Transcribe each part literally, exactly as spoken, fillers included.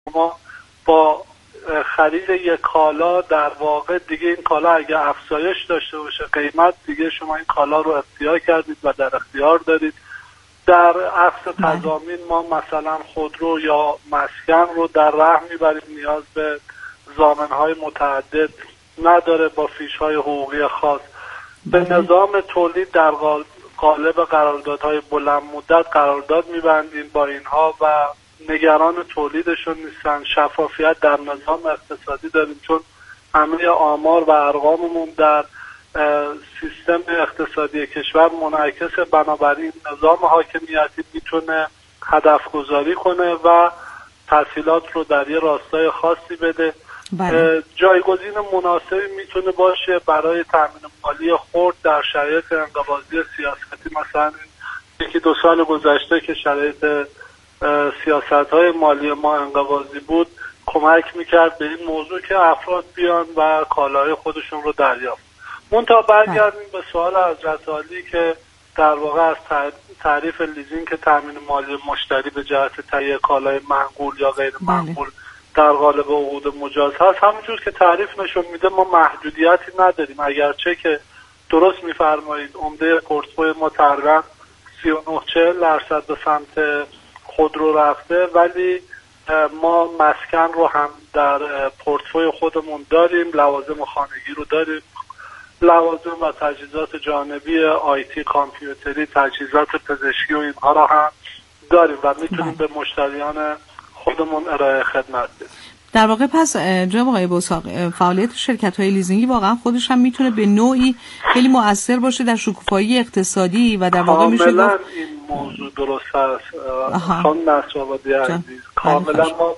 ما با خرید یک کالا در واقع دیگه این کالا اگه افزایش داشته باشه قیمت، دیگه شما این کالا رو اختیار کردید و در اختیار دارید. در عکس تضامین ما مثلا خودرو یا مسکن رو در رهن میبریم، نیاز به ضامن‌های متعدد نداره با فیش‌های حقوقی خاص. به نظام تولید در قالب قراردادهای بلند مدت قرارداد میبندیم با اینها و نگران تولیدشون نیستن. شفافیت در نظام اقتصادی داریم چون همه آمار و ارقاممون در سیستم اقتصادی کشور منعکس، بنابراین نظام حاکمیتی میتونه هدف گذاری کنه و تسهیلات رو در یه راستای خاصی بده. بله. جایگزین مناسبی میتونه باشه برای تامین مالی خرد در شرایط انقباضی سیاستی. مثلا یکی دو سال گذشته که شرایط سیاست‌های مالی ما انقباضی بود، کمک میکرد به این موضوع که افراد بیان و کالای خودشون رو دریافت. منتها برگردیم به سوال حضرت عالی که در واقع از تعریف لیزینگ که تامین مالی مشتری به جهت تهیه کالای منقول یا غیر منقول در قالب عقود مجاز هست. همونجور که تعریف نشون میده ما محدودیتی نداریم، اگرچه که درست میفرمایید عمده پورتفوی ما تقریبا سی و نه چهل درصد به سمت خودرو رفته، ولی ما مسکن رو هم در پورتفوی خودمون داریم، لوازم خانگی رو داریم، لوازم و تجهیزات جانبی آیتی، کامپیوتری، تجهیزات پزشکی و اینها رو هم داریم و میتونیم به مشتریان خودمون ارائه خدمت بدیم. در واقع پس جناب آقای بوساق، فعالیت شرکت‌های لیزینگی واقعا خودش هم میتونه به نوعی خیلی مؤثر باشه در شکوفایی اقتصادی و در واقع میشه کاملا این موضوع درست است خانم نصرآبادی عزیز. کاملا ما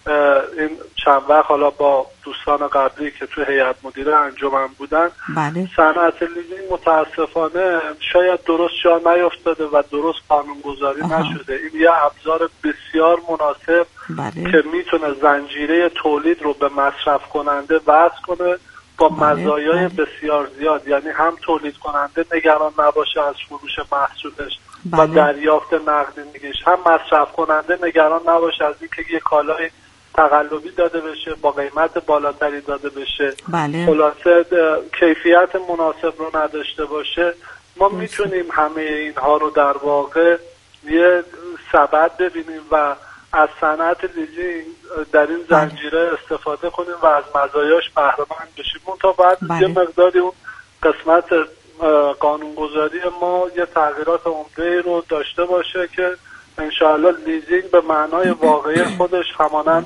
این چند وقت حالا با دوستان قبلی که تو هیئت مدیره انجمن بودن، بله. صنعت لیزینگ متاسفانه شاید درست جا نیفتاده و درست قانونگذاری نشده. این یه ابزار بسیار مناسب بله. که میتونه زنجیره تولید رو به مصرف کننده وصل کنه با بله. مزایای بله. بسیار زیاد، یعنی هم تولید کننده نگران نباشه از فروش محصولش بله. و دریافت نقدینگیش، هم مصرف کننده نگران نباشه از اینکه یه کالای تقلبی داده بشه با قیمت بالاتری داده بشه، بله. خلاصه کیفیت مناسب رو نداشته باشه. ما بله. میتونیم همه اینها رو در واقع یه سبد ببینیم و از صنعت لیزینگ در این زنجیره بله. استفاده کنیم و از مزایاش بهره مند بشیم. منتها بعد بله. یه مقداری اون قسمت قانونگذاری ما یه تغییرات عمده رو داشته باشه که انشاءالله لیزینگ به معنای واقعی خودش همانند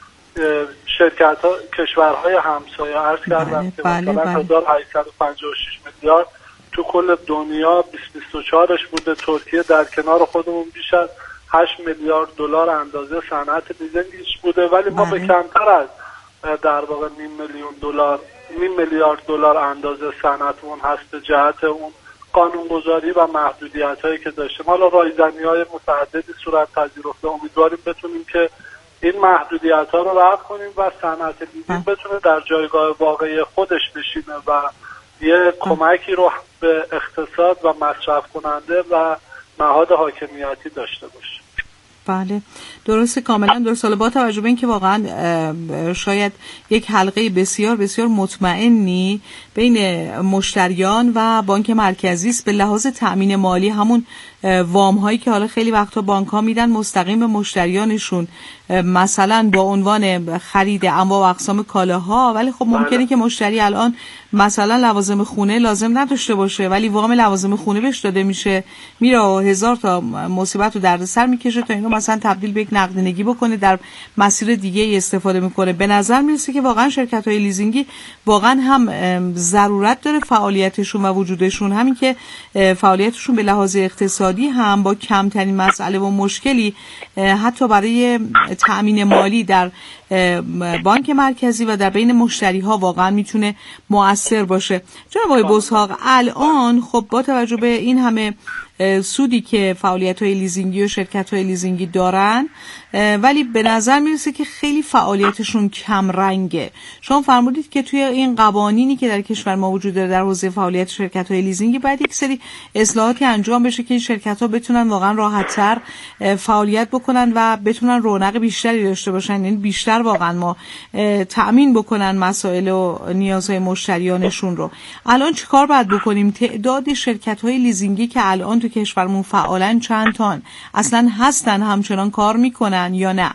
شرکت ها کشورهای همسایه عرض کردم که مثلا هزار و هشتصد و پنجاه و شش میلیارد تو کل دنیا بیست بیست و چهارش بوده. ترکیه در کنار خودمون بیش از هشت میلیارد دلار اندازه صنعت لیزینگش بوده، ولی ما به کمتر از در واقع نیم میلیون دلار نیم میلیارد دلار اندازه صنعتمون هست به جهت اون قانونگذاری و محدودیت‌هایی که داشتیم. حالا رایزنی‌های متعددی صورت پذیرفته، امیدواریم بتونیم که این محدودیت‌ها رو رفع کنیم و صنعت لیزینگ بتونه در جایگاه واقعی خودش بشینه و یه کمکی رو به اقتصاد و مصرف کننده و نهاد حاکمیتی داشته باشه. بله درست، کاملا درست. حالا با توجه به اینکه واقعا شاید یک حلقه بسیار بسیار مطمئنی بین مشتریان و بانک مرکزی است به لحاظ تأمین مالی، همون وام هایی که حالا خیلی وقتا بانک ها میدن مستقیم به مشتریانشون، مثلا با عنوان خرید انواع و اقسام کالاها، ولی خب ممکنه بله. که مشتری الان مثلا لوازم خونه لازم نداشته باشه ولی وام لوازم خونه بهش داده میشه، میره و هزار تا مصیبت رو دردسر میکشه تا اینو مثلا تبدیل به یک نقدینگی بکنه، در مسیر دیگه ای استفاده میکنه. به نظر میرسه که واقعا شرکت های لیزینگی واقعا هم ضرورت داره فعالیتشون و وجودشون، همین که فعالیتشون به لحاظ اقتصادی هم با کمترین مسئله و مشکلی حتی برای تأمین مالی در بانک مرکزی و در بین مشتری ها واقعا میتونه مؤثر باشه. جناب آقای بوسحاق، الان خب با توجه به این همه سودی که فعالیت‌های لیزینگی و شرکت‌های لیزینگی دارن، ولی به نظر میرسه که خیلی فعالیتشون کم رنگه. شما فرمودید که توی این قوانینی که در کشور ما وجود داره در حوزه فعالیت شرکت‌های لیزینگی باید یک سری اصلاحاتی انجام بشه که این شرکت‌ها بتونن واقعا راحت‌تر فعالیت بکنن و بتونن رونق بیشتری داشته باشن، یعنی بیشتر واقعا ما تأمین بکنن مسائل و نیازهای مشتریانشون رو. الان چیکار باید بکنیم؟ تعداد شرکت‌های لیزینگی که الان تو کشورمون فعالن چند تان؟ اصلا هستن همچنان کار میکنن یا نه؟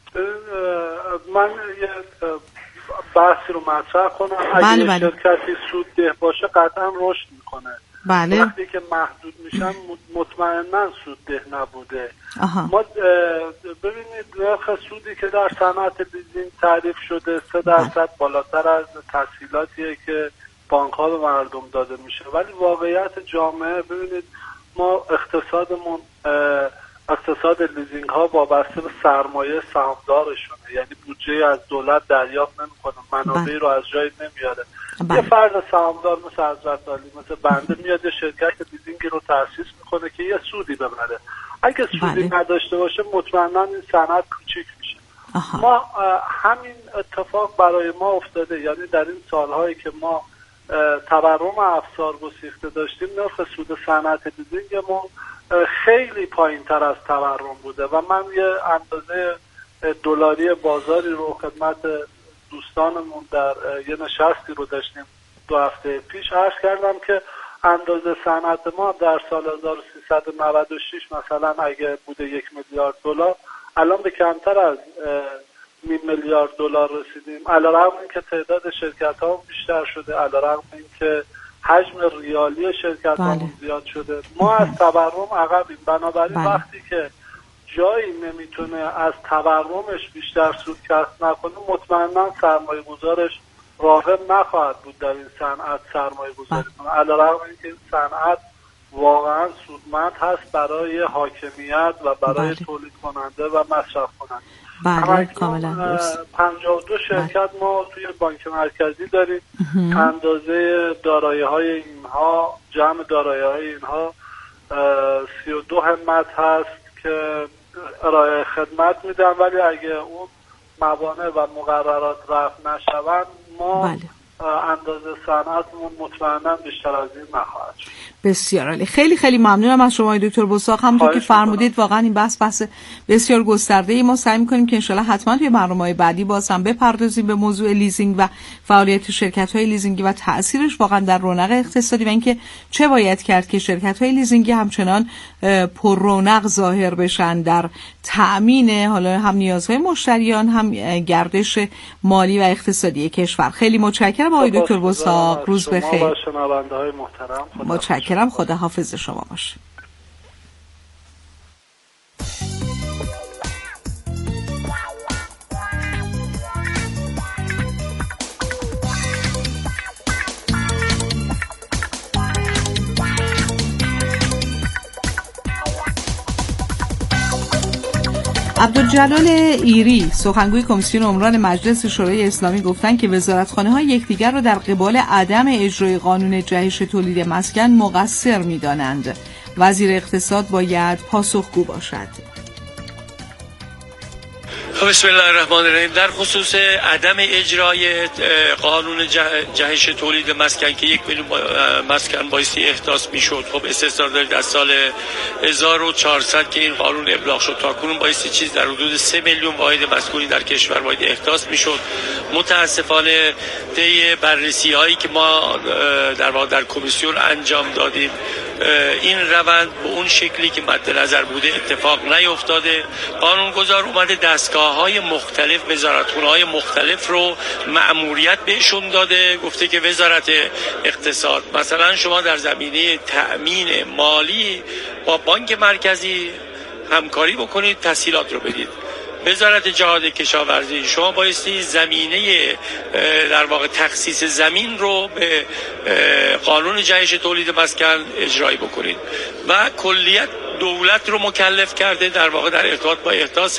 من یه بحثی رو مطرح کنم. اگه بله بله. شرکتی سودده باشه قطعا رشد میکنه. بله. وقتی که محدود میشن مطمئنا سودده نبوده. آها. ما ببینید نرخ سودی که در صنعت لیزینگ تعریف شده سه درصد بالاتر از تسهیلاتیه که بانک ها به مردم داده میشه، ولی واقعیت جامعه ببینید ما اقتصادمون اقتصاد لیزینگ ها وابسته به سرمایه سهامدارشونه، یعنی بودجه از دولت دریافت نمیکنه، منابعی رو از جای نمیاره. بله. یه فرد سهامدار مثل حضرت عالی مثل بنده میاد شرکت لیزینگی رو تأسیس میکنه که یه سودی ببره. اگه سودی بله. نداشته باشه مطمئنا این صنعت کوچیک میشه. آها. ما همین اتفاق برای ما افتاده، یعنی در این سالهایی که ما تورم افزار گسیخته داشتیم نرخ سود صنعت لیزینگمون خیلی پایین تر از تورم بوده و من یه اندازه دلاری بازاری رو خدمت دوستانمون در یه نشستی رو داشتیم دو هفته پیش عرض کردم که اندازه صنعت ما در سال هزار و سیصد و نود و شش مثلا اگه بوده یک میلیارد دلار الان به کمتر از نیم میلیارد دلار رسیدیم، علیرغم اینکه تعداد شرکت ها بیشتر شده، علیرغم اینکه حجم ریالی شرکت ها زیاد شده. ما از تورم عقبیم. بنابراین بله. وقتی که جایی نمیتونه از تورمش بیشتر سود کسب نکنه مطمئنا سرمایه گذارش راغب نخواهد بود در این صنعت سرمایه گذاری کنه، علیرغم اینکه این صنعت واقعا سودمند هست برای حاکمیت و برای بله. تولید کننده و مصرف کننده. بله کاملا درست. پنجاه و دو شرکت بله. ما توی بانک مرکزی داریم. اندازه دارایی های اینها، جمع دارایی های اینها سی و دو همت هست که ارائه خدمت میدن، ولی اگه اون موانع و مقررات رفع نشوند ما بله. اندازه صنعتمون مطمئنا بیشتر از این نخواهد شد. بسیار عالی. خیلی خیلی ممنونم از شما دکتر بساق. همونطور که فرمودید واقعا این بحث بحث بسیار گسترده ای. ما سعی می‌کنیم که انشالله حتما توی برنامه‌های بعدی باز هم بپردازیم به موضوع لیزینگ و فعالیت شرکت‌های لیزینگی و تأثیرش واقعا در رونق اقتصادی و اینکه چه باید کرد که شرکت‌های لیزینگی همچنان پر رونق ظاهر بشن در تأمین حالا هم نیازهای مشتریان هم گردش مالی و اقتصادی کشور. خیلی متشکرم آقای دکتر بساق. روز بخیر. متشکرم. خدا حافظ شما باشه. عبدالجلال ایری سخنگوی کمیسیون عمران مجلس شورای اسلامی گفتند که وزارتخانه‌ها یکدیگر را در قبال عدم اجرای قانون جهش تولید مسکن مقصر می‌دانند. وزیر اقتصاد باید پاسخگو باشد. بسم الله الرحمن الرحیم. در خصوص عدم اجرای قانون جهش تولید مسکن که یک میلیون مسکن بایستی احداث میشد، خب استثمار دارید از سال هزار و چهارصد که این قانون ابلاغ شد تا کنون بایستی چیز در حدود سه میلیون واحد مسکونی در کشور باید احداث میشد. متاسفانه طی بررسی هایی که ما در واقع در کمیسیون انجام دادیم این روند به اون شکلی که مد نظر بوده اتفاق نیفتاده. قانونگذار اومده دستگاه های مختلف، وزارتخونه های مختلف رو مأموریت بهشون داده، گفته که وزارت اقتصاد مثلا شما در زمینه تأمین مالی با بانک مرکزی همکاری بکنید، تسهیلات رو بدید. وزارت جهاد کشاورزی شما بایستی زمینه در واقع تخصیص زمین رو به قانون جهش تولید مسکن اجرایی بکنید و کلیت دولت رو مکلف کرده در واقع در ارتباط با احداث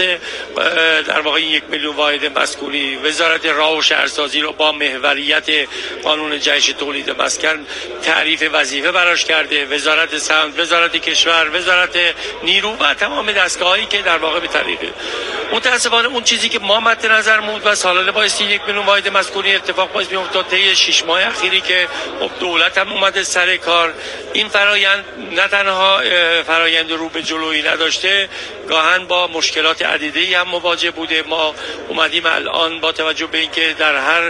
در واقع یک میلیون واحد مسکونی. وزارت راه و شهرسازی رو با محوریت قانون جهش تولید مسکن تعریف وظیفه براش کرده، وزارت سمت، وزارت کشور، وزارت نیرو و تمام دستگاهایی که در واقع به طریق متاسفانه اون چیزی که ما مد نظر بود و سالانه بایستی یک میلیون واحد مسکونی اتفاق باعث میافتاد طی شش ماه اخیری که دولت هم اومده سر کار، این فرایند نه تنها فرایند رو به جلویی نداشته، گاهن با مشکلات عدیده‌ای هم مواجه بوده. ما اومدیم الان با توجه به اینکه در هر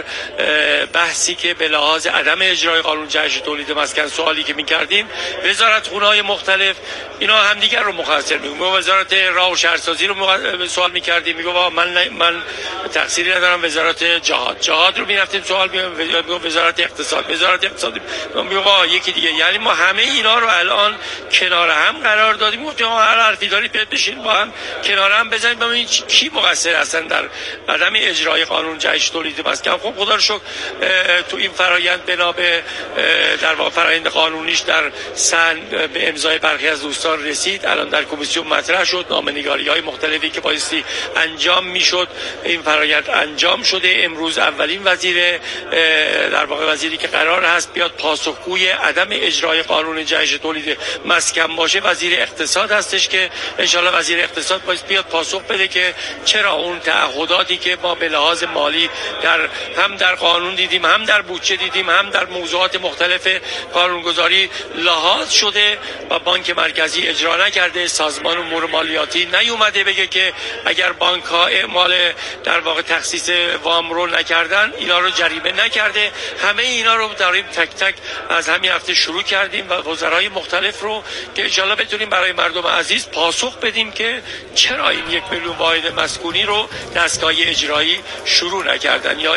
بحثی که به لحاظ عدم اجرای قانون جهش تولید مسکن سوالی که می‌کردیم، وزارتخونه‌های مختلف اینا همدیگر رو مقصر می‌گفتن. وزارت راه و شهرسازی رو سوال می‌کردیم، میگه من من تقصیری ندارم، وزارت جهاد جهاد رو می‌رفتیم سوال می‌گفت، وزارت اقتصاد وزارت اقتصاد میگه یکی دیگه. یعنی ما همه اینا رو الان کنار هم قرار دادیم، گفتیم هر حرفی دارید بشین با هم کنار هم بزنیم ببینید کی مقصر هستن در عدم اجرای قانون جهش تولید مسکن. خب خدا رو شکر تو این فرایند بنا به در واقع فرایند قانونیش در سن به امضای برخی از دوستان رسید، الان در کمیسیون مطرح شد، نامه‌نگاری‌های مختلفی که بایستی انجام میشد این فرایند انجام شده. امروز اولین وزیر در واقع وزیری که قرار هست بیاد پاسخگوی عدم اجرای قانون جهش تولید مسکن باشه وزیر اقتصاد هستش که انشالله وزیر اقتصاد باید بیاد پاسخ بده که چرا اون تعهداتی که ما به لحاظ مالی در هم در قانون دیدیم، هم در بودجه دیدیم، هم در موضوعات مختلف قانونگذاری لحاظ شده و بانک مرکزی اجرا نکرده، سازمان امور مالیاتی نیومده بگه که اگر بانک ها اعمال در واقع تخصیص وام رو نکردن اینا رو جریمه نکرده. همه اینا رو داریم تک تک از همین هفته شروع کردیم و وزرای مختلف رو که انشالله بتونیم برای مردم عزیز پاسخ بدیم که چرا این یک میلیون واحد مسکونی رو دستگاه اجرایی شروع نکردن. یا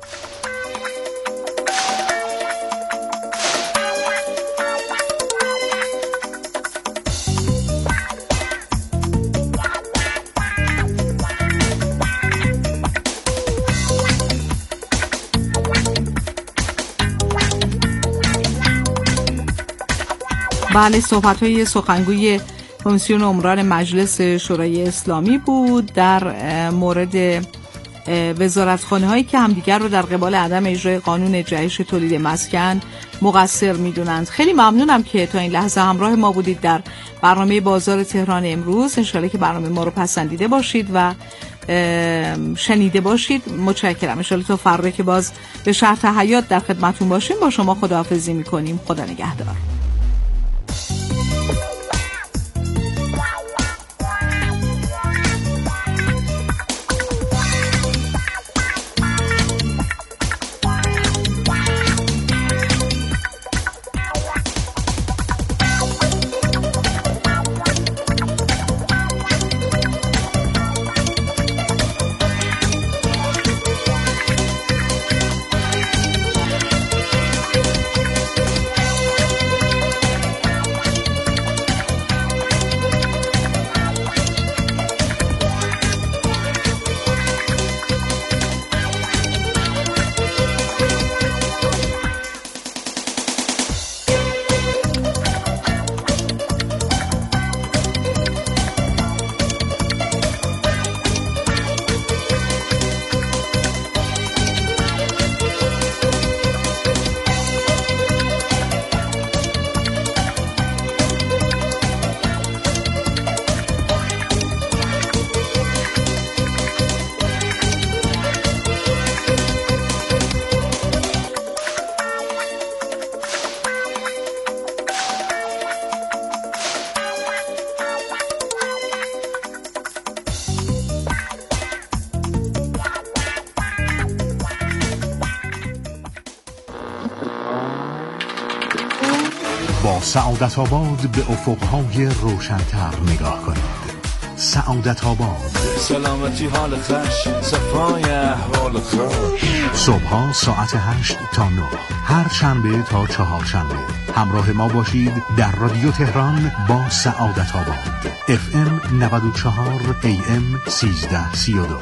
بله، صحبت‌های سخنگوی کمیسیون عمران مجلس شورای اسلامی بود در مورد وزارتخانه‌هایی که همدیگر رو در قبال عدم اجرای قانون جهش تولید مسکن مقصر می‌دونند. خیلی ممنونم که تا این لحظه همراه ما بودید در برنامه بازار تهران امروز. انشالله که برنامه ما رو پسندیده باشید و شنیده باشید. متشکرم. انشالله تا فردا که باز به شرط حیات در خدمتون باشیم با شما خداحافظی می‌کنیم. خدا نگهدار. سعادت آباد به افقهای روشن‌تر نگاه کنید. سعادت آباد، سلامتی حال خوش، صفای احوال خوش. صبح‌ها ساعت هشت تا نه، هر شنبه تا چهار شنبه همراه ما باشید در رادیو تهران با سعادت آباد. اف ام نود و چهار، ای ام سیزده سی و دو.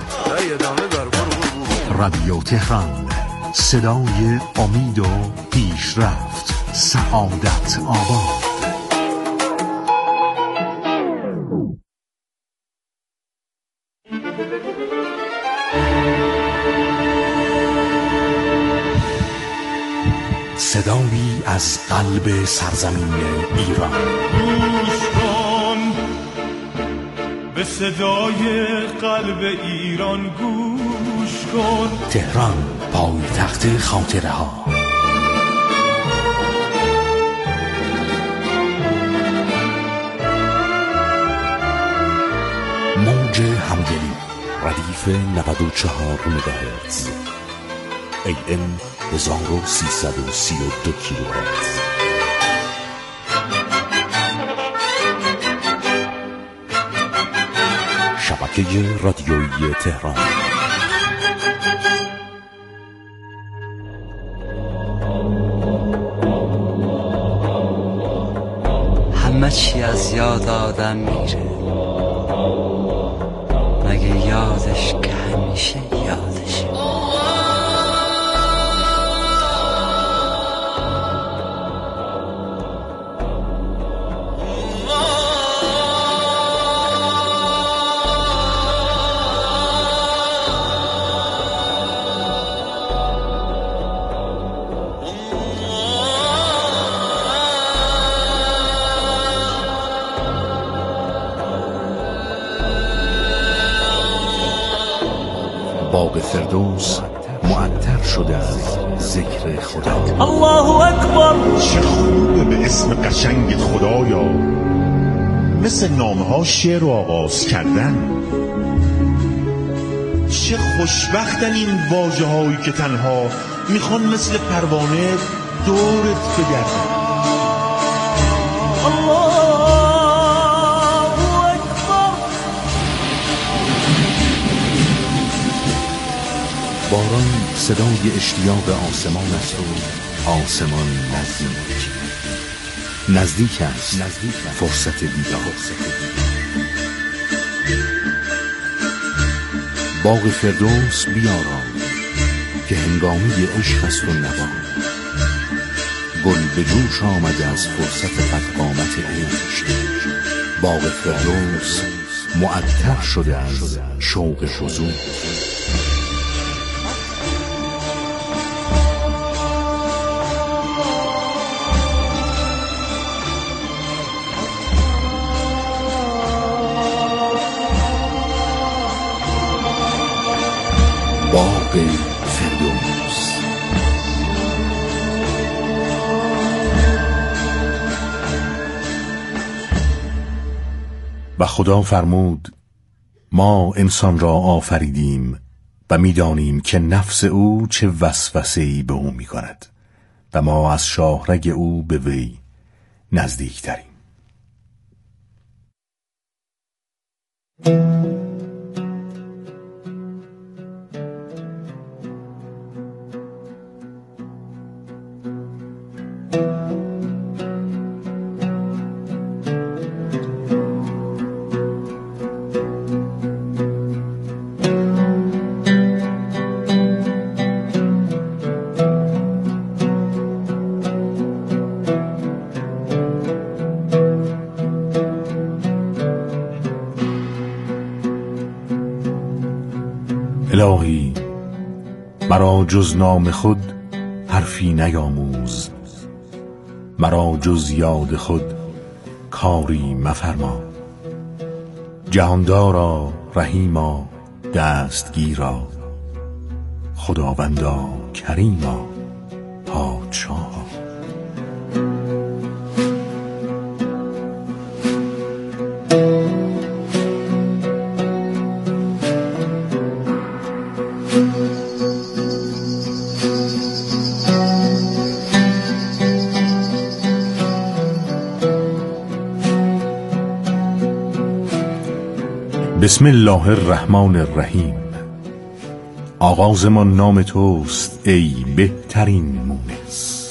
رادیو تهران، صدای امید و پیشرفت. سعادت آباد. صدایی از قلب سرزمین ایران. گوش کن به صدای قلب ایران، گوش کن. تهران، پایتخت خاطره ها. موج همدلی، ردیف نود و چهار مگاهرتز، ای ام هزار و سیصد و سی و دو کیلوهرتز. شبکه رادیویی تهران. همه چی از یاد آدم میره، مگه یادش که همیشه یادشه. باغ فردوس معطر شده از ذکر خدا. الله اکبر. چه خوبه به اسم قشنگ خدایا، مثل نامه ها شعر رو آغاز کردن. چه خوشبختن این واژه هایی که تنها میخوان مثل پروانه دورت بگردن. الله باران صدای اشتیاق آسمان است و آسمان نزدیک نزدیک است، نزدیک فرصت دیدار. باغ فردوس بیارام که هنگامی عشق است و نوا. گل به جوش آمده از فرصت قدقامت عشق. باغ فردوس معطر شده از شوق حضور. باغ فردوس. و خدا فرمود ما انسان را آفریدیم و می‌دانیم که نفس او چه وسوسه‌ای به او می‌کند و ما از شاهرگ او به وی نزدیک‌تریم. الهی مرا جز نام خود حرفی نیاموز، مرا جز یاد خود کاری مفرما. جهاندارا رحیما دستگیرا، خداوندا کریما پادشاها. بسم الله الرحمن الرحیم. آغازمان نام توست ای بهترین مونس.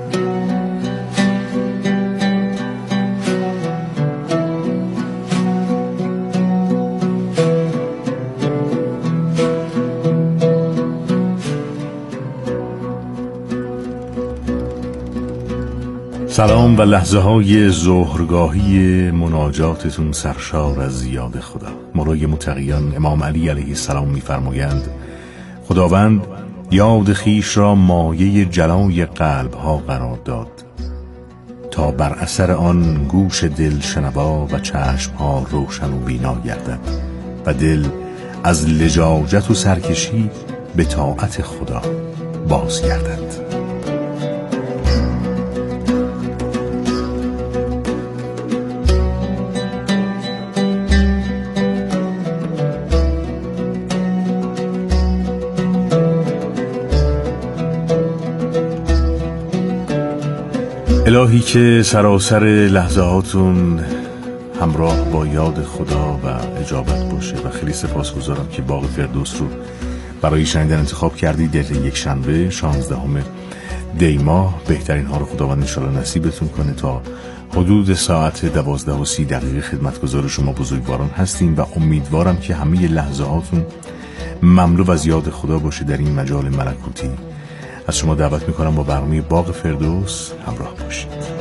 سلام و لحظه های ظهرگاهی مناجاتتون سرشار از یاد خدا. مولای متقیان امام علی علیه السلام می‌فرمایند خداوند یاد خیش را مایه جلای قلب ها قرار داد تا بر اثر آن گوش دل شنوا و چشم ها روشن و بینا گردد و دل از لجاجت و سرکشی به طاعت خدا بازگردد. الهی که سراسر لحظاتون همراه با یاد خدا و اجابت باشه و خیلی سپاسگزارم که باغ فردوس رو برای شنیدن انتخاب کردید. در یک شنبه شانزدهم دی ماه بهترین ها رو خداوند انشالله نصیبتون کنه. تا حدود ساعت دوازده و سی دقیقه خدمتگزار شما بزرگواران هستیم و امیدوارم که همه لحظاتون مملو از یاد خدا باشه. در این مجال ملکوتی از شما دعوت میکنم با برنامه باغ فردوس همراه باشید.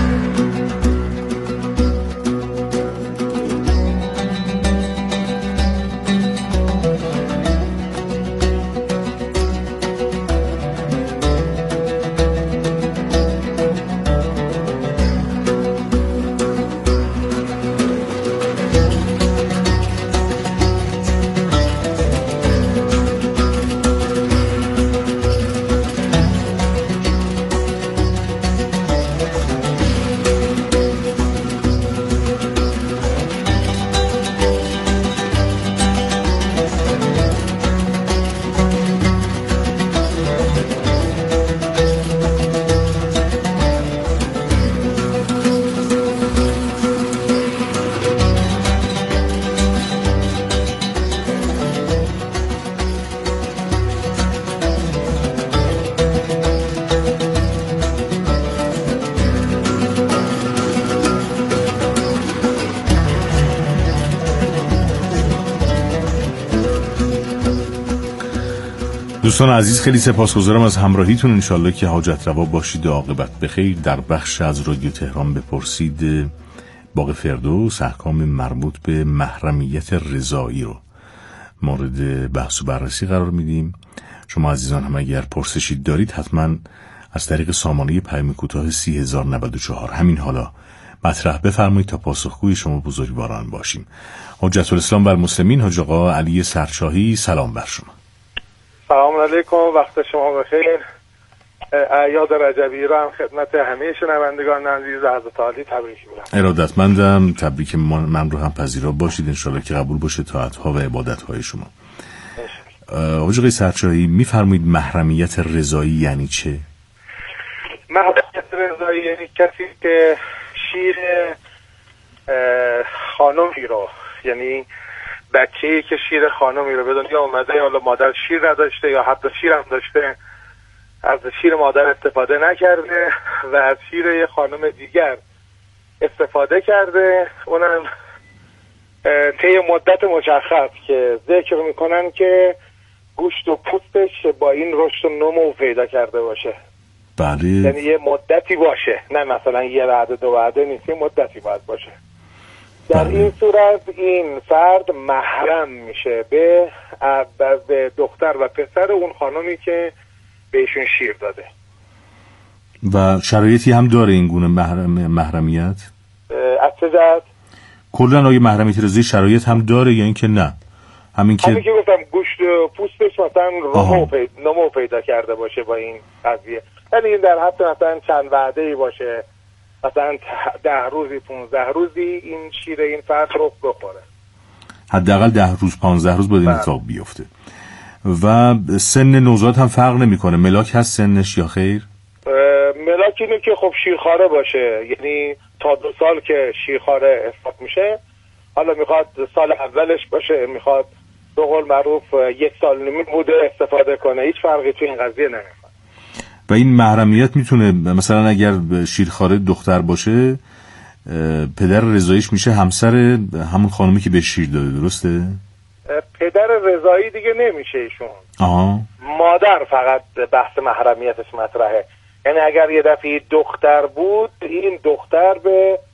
دوستان عزیز خیلی سپاسگزارم از همراهیتون. انشالله که حاجت روا باشید و عاقبت بخیر. در بخش از رادیو تهران بپرسید باغ فردوس احکام مربوط به محرمیت رضایی رو مورد بحث و بررسی قرار میدیم. شما عزیزان هم اگر پرسشی دارید حتما از طریق سامانه پیام کوتاه سی هزار و نود و چهار همین حالا مطرح بفرمایید تا پاسخگوی شما بزرگواران باشیم. حجت الاسلام بر مسلمین حاج آقا علی سرشاهی، سلام بر شما. سلام علیکم، وقت شما بخیر. اعیاد رجبی را هم خدمت همه شنوندگان عزیز حضرت عالی تبریک میگم. ارادتمندم، تبریک من رو هم پذیرا باشید. انشالله که قبول باشه طاعت‌ها و عبادت‌های شما. حاج آقای سرشاهی میفرمایید محرمیت رضایی یعنی چه؟ محرمیت رضایی یعنی کسی که شیر خانمی رو، یعنی بچه‌ای که شیر خانمی رو به دنیا اومده، حالا مادر شیر نداشته یا حتی شیر هم داشته، از شیر مادر استفاده نکرده و از شیر یه خانم دیگر استفاده کرده، اونم طی مدت مشخص که ذکر میکنن که گوشت و پوستش با این رشد و نمو پیدا کرده باشه. بله. یعنی یه مدتی باشه، نه مثلا یه وعده دو وعده نیست، یه مدتی باید باشه. در بله. این صورت این فرد محرم میشه به به دختر و پسر اون خانمی که بهشون شیر داده. و شرایطی هم داره این گونه محرم محرمیت؟ از چه جهت؟ کلا آیا محرمیت رضایی شرایط هم داره یا اینکه نه؟ همین که همین که گفتم گوشت پوستش مثلا نمو پیدا, نمو پیدا کرده باشه با این قضیه، یعنی این در حد مثلا چند وعده‌ای باشه، مثلا ده روزی پونزده روزی این شیر این فرد رو بخوره، حداقل ده روز پانزده روز باید این اتفاق بیفته. و سن نوزاد هم فرق نمیکنه، ملاک هست سنش یا خیر؟ ملاک اینه که خب شیرخواره باشه، یعنی تا دو سال که شیرخواره حساب میشه. حالا میخواد سال اولش باشه، میخواد به قول معروف یک سال نیم بوده استفاده کنه، هیچ فرقی تو این قضیه نمیکنه. و این محرمیت میتونه مثلا اگر شیرخواره دختر باشه، پدر رضاییش میشه همسر همون خانمی که به شیر داده، درسته؟ پدر رضایی دیگه نمیشه ایشون. آها. مادر فقط بحث محرمیتش مطرحه. یعنی اگر یه دفعه دختر بود، این دختر به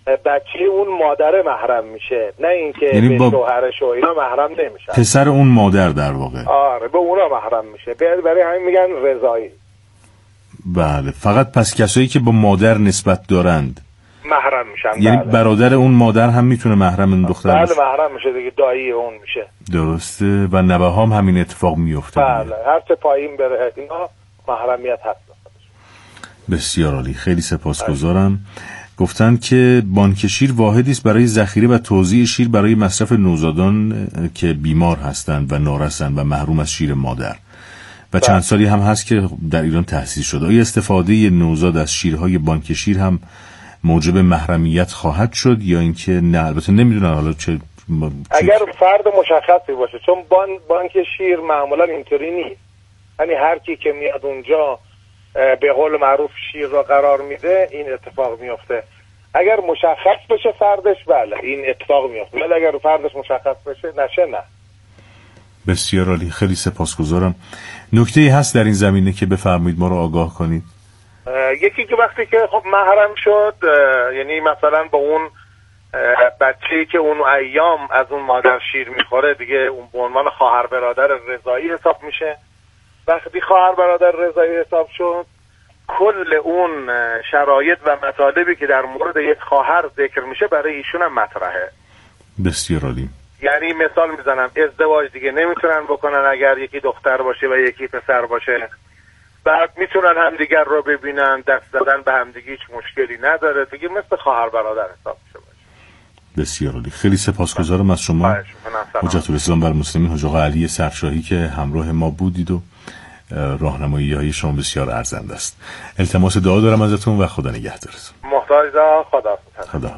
بچه اون مادر محرم میشه، نه اینکه یعنی با... با... شوهرش و اینا محرم نمیشه. پسر اون مادر در واقع. آره به اونا محرم میشه، برای همین میگن رضایی. بله، فقط پس کسایی که با مادر نسبت دارند محرم میشن. یعنی بله. برادر اون مادر هم میتونه محرم این دختر بله باشه. بله محرم میشه دیگه، دایی اون میشه. درسته. و نوه هم همین اتفاق میفته. بله هر چه پایین بره اینا محرمیت هست. بسیار عالی، خیلی سپاسگزارم. گفتن که بانک شیر واحدی است برای ذخیره و توزیع شیر برای مصرف نوزادان که بیمار هستند و نارسند و محروم از شیر مادر و چند سالی هم هست که در ایران تأسیس شده. آیا استفاده نوزاد از شیرهای بانک شیر هم موجب محرمیت خواهد شد یا اینکه نه؟ البته نمیدونم حالا چه اگر فرد مشخصی باشه، چون بان بانک شیر معمولا اینطوری نیست، یعنی هر کی که میاد اونجا به قول معروف شیر را قرار میده این اتفاق میفته. اگر مشخص بشه فردش بله این اتفاق میفته، ولی اگر فردش مشخص بشه نشه نه. بسیار عالی، خیلی سپاسگزارم. نکته‌ای هست در این زمینه که بفرمایید ما رو آگاه کنید؟ یکی که وقتی که خب محرم شد، یعنی مثلا با اون بچه‌ای که اون ایام از اون مادر شیر میخوره دیگه اون به عنوان خواهر برادر رضایی حساب میشه. وقتی خواهر برادر رضایی حساب شد، کل اون شرایط و مطالبی که در مورد یک خواهر ذکر میشه برای ایشون هم مطرحه. بسیار عالی. یعنی مثال میزنم، ازدواج دیگه نمیتونن بکنن اگر یکی دختر باشه و یکی پسر باشه. بعد میتونن همدیگر رو ببینن، دست زدن به همدیگه هیچ مشکلی نداره دیگه، مثل خواهر برادر حساب میشه. بسیار عالی، خیلی سپاسگزارم از شما حجت الاسلام بر مسلمین حاج آقا علی سرشاهی که همراه ما بودید و راهنمایی های شما بسیار ارزنده است. التماس دعا دارم ازتون و خدا نگهدارتون. محتاج خدا خدا.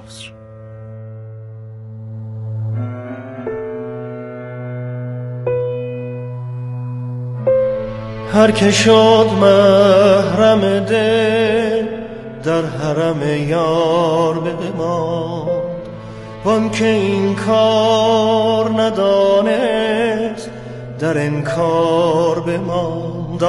هر که شد محرم دل در حرم یار بماند، وان که این کار ندانست در انکار بماند.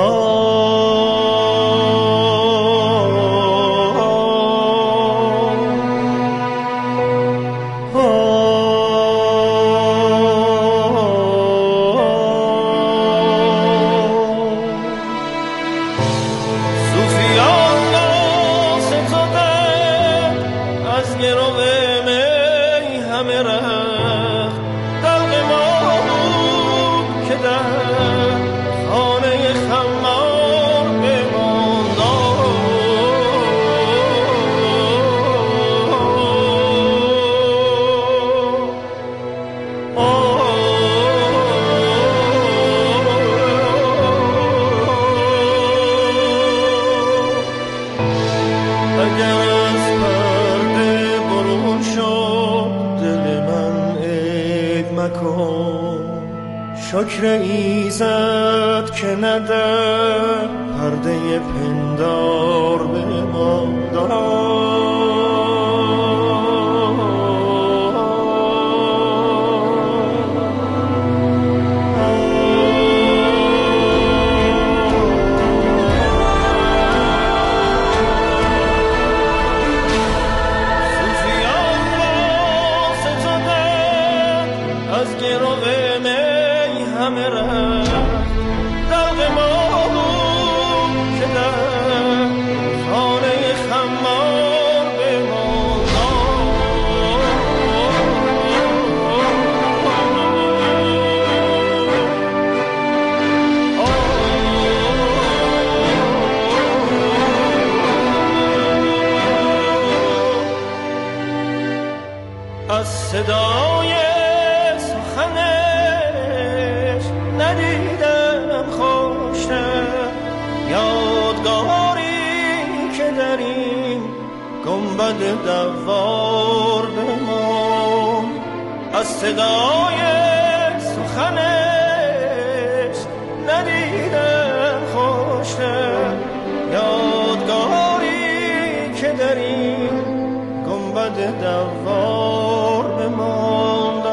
شکر ایزد که ندر پرده پندار بماند. صدای سخنش ندیدم خوشتر، یادگاری که در این گنبد دوار بمان. از صدای سخنش ندیدم خوشتر، یادگاری که در این گنبد دوار بماند.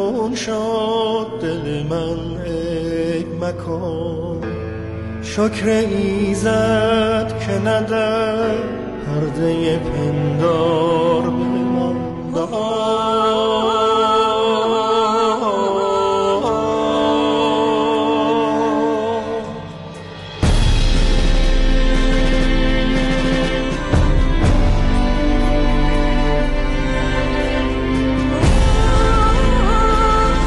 خون شد دل من ای مکن، شکر ایزد که ندر پرده پندار بماند.